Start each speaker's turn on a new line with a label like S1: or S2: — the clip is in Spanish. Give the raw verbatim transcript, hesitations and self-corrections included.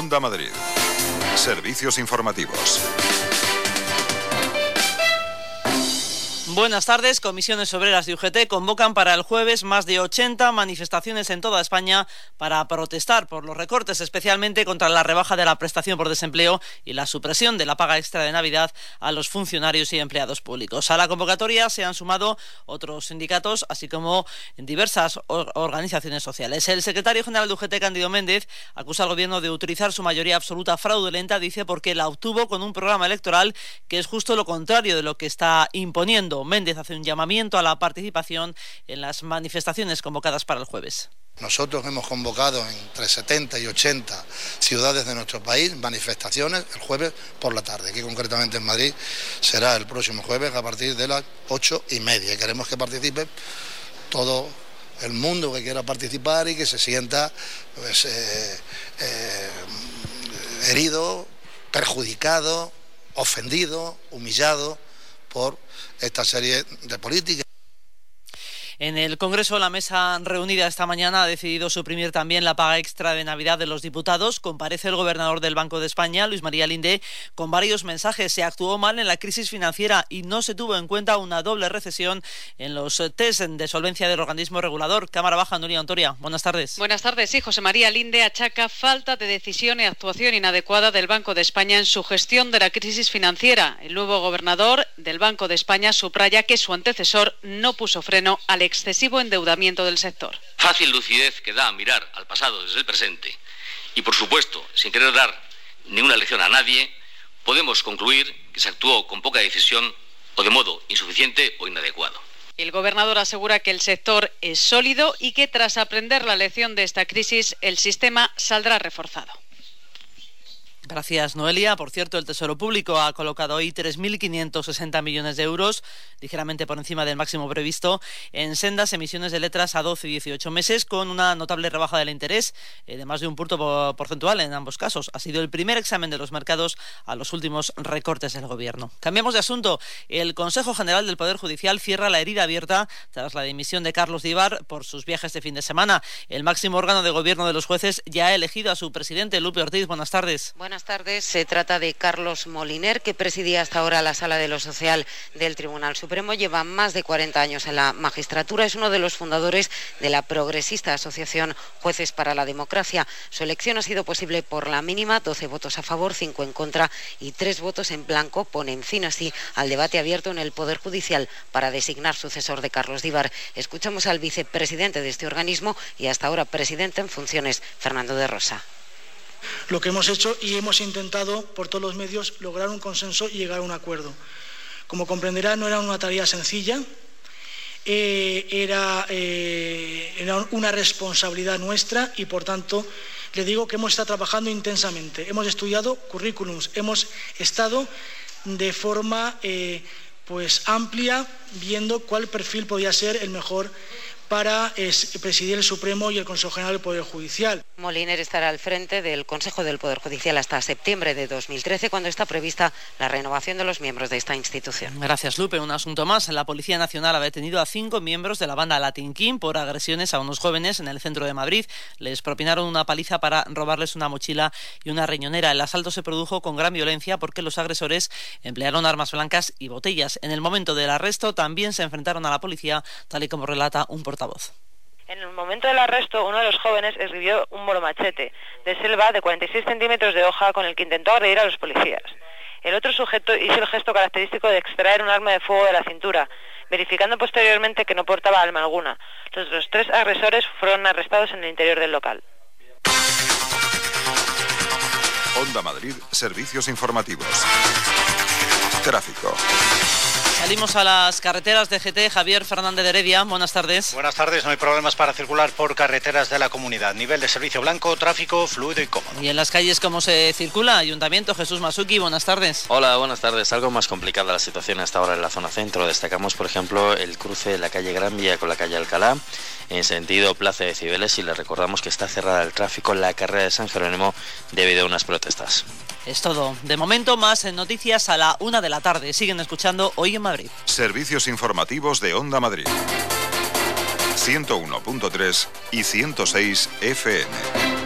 S1: Onda Madrid. Servicios informativos.
S2: Buenas tardes. Comisiones Obreras y U G T convocan para el jueves más de ochenta manifestaciones en toda España para protestar por los recortes, especialmente contra la rebaja de la prestación por desempleo y la supresión de la paga extra de Navidad a los funcionarios y empleados públicos. A la convocatoria se han sumado otros sindicatos, así como diversas organizaciones sociales. El secretario general de U G T, Cándido Méndez, acusa al gobierno de utilizar su mayoría absoluta fraudulenta, dice, porque la obtuvo con un programa electoral que es justo lo contrario de lo que está imponiendo. Méndez hace un llamamiento a la participación en las manifestaciones convocadas para el jueves.
S3: Nosotros hemos convocado entre setenta y ochenta ciudades de nuestro país manifestaciones el jueves por la tarde. Aquí concretamente en Madrid será el próximo jueves a partir de las ocho y media. Y queremos que participe todo el mundo que quiera participar y que se sienta pues, eh, eh, herido, perjudicado, ofendido, humillado por esta serie de políticas.
S2: En el Congreso, la mesa reunida esta mañana ha decidido suprimir también la paga extra de Navidad de los diputados. Comparece el gobernador del Banco de España, Luis María Linde, con varios mensajes. Se actuó mal en la crisis financiera y no se tuvo en cuenta una doble recesión en los test de solvencia del organismo regulador. Cámara Baja, Nuria Ontoria. Buenas tardes.
S4: Buenas tardes. Sí, José María Linde achaca falta de decisión y actuación inadecuada del Banco de España en su gestión de la crisis financiera. El nuevo gobernador del Banco de España subraya que su antecesor no puso freno al excesivo endeudamiento del sector.
S5: Fácil lucidez que da a mirar al pasado desde el presente y, por supuesto, sin querer dar ninguna lección a nadie, podemos concluir que se actuó con poca decisión o de modo insuficiente o inadecuado.
S4: El gobernador asegura que el sector es sólido y que tras aprender la lección de esta crisis, el sistema saldrá reforzado.
S2: Gracias, Noelia. Por cierto, el Tesoro Público ha colocado hoy tres mil quinientos sesenta millones de euros, ligeramente por encima del máximo previsto, en sendas emisiones de letras a doce y dieciocho meses, con una notable rebaja del interés eh, de más de un punto porcentual en ambos casos. Ha sido el primer examen de los mercados a los últimos recortes del Gobierno. Cambiamos de asunto. El Consejo General del Poder Judicial cierra la herida abierta tras la dimisión de Carlos Díbar por sus viajes de fin de semana. El máximo órgano de gobierno de los jueces ya ha elegido a su presidente, Lupe Ortiz. Buenas tardes.
S6: Buenas tardes. Se trata de Carlos Moliner, que presidía hasta ahora la Sala de lo Social del Tribunal Supremo. Lleva más de cuarenta años en la magistratura. Es uno de los fundadores de la progresista asociación Jueces para la Democracia. Su elección ha sido posible por la mínima, doce votos a favor, cinco en contra y tres votos en blanco. Ponen fin así al debate abierto en el Poder Judicial para designar sucesor de Carlos Díbar. Escuchamos al vicepresidente de este organismo y hasta ahora presidente en funciones, Fernando de Rosa.
S7: Lo que hemos hecho y hemos intentado por todos los medios lograr un consenso y llegar a un acuerdo. Como comprenderá, no era una tarea sencilla, eh, era, eh, era una responsabilidad nuestra y por tanto le digo que hemos estado trabajando intensamente. Hemos estudiado currículums, hemos estado de forma eh, pues amplia viendo cuál perfil podía ser el mejor para presidir el Supremo y el Consejo General del Poder Judicial.
S6: Moliner estará al frente del Consejo del Poder Judicial hasta septiembre de dos mil trece, cuando está prevista la renovación de los miembros de esta institución.
S2: Gracias, Lupe. Un asunto más. La Policía Nacional ha detenido a cinco miembros de la banda Latin King por agresiones a unos jóvenes en el centro de Madrid. Les propinaron una paliza para robarles una mochila y una riñonera. El asalto se produjo con gran violencia porque los agresores emplearon armas blancas y botellas. En el momento del arresto también se enfrentaron a la policía, tal y como relata un portavoz.
S8: En el momento del arresto, uno de los jóvenes escribió un moromachete de selva de cuarenta y seis centímetros de hoja con el que intentó agredir a los policías. El otro sujeto hizo el gesto característico de extraer un arma de fuego de la cintura, verificando posteriormente que no portaba arma alguna. Los otros tres agresores fueron arrestados en el interior del local.
S1: Onda Madrid, servicios informativos. Tráfico.
S2: Salimos a las carreteras de G T. Javier Fernández de Heredia, buenas tardes.
S9: Buenas tardes, no hay problemas para circular por carreteras de la comunidad. Nivel de servicio blanco, tráfico fluido y cómodo.
S2: ¿Y en las calles cómo se circula? Ayuntamiento, Jesús Masuki, buenas tardes.
S10: Hola, buenas tardes. Algo más complicada la situación hasta ahora en la zona centro. Destacamos, por ejemplo, el cruce de la calle Gran Vía con la calle Alcalá, en sentido Plaza de Cibeles, y les recordamos que está cerrada el tráfico en la carrera de San Jerónimo debido a unas protestas.
S2: Es todo. De momento, más en noticias a la una de la tarde. Siguen escuchando Hoy en Madrid.
S1: Servicios informativos de Onda Madrid. ciento uno punto tres y ciento seis F M.